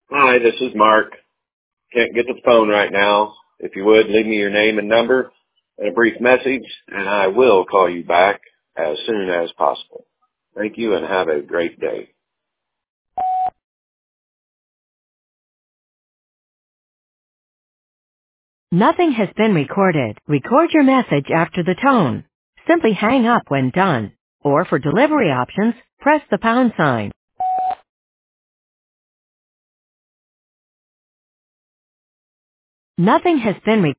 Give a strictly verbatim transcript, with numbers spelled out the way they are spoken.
Hi, this is Mark. Can't get to the phone right now. If you would, leave me your name and number and a brief message, and I will call you back as soon as possible. Thank you and have a great day. Nothing has been recorded. Record your message after the tone. Simply hang up when done. Or for delivery options, press the pound sign. Nothing has been recorded.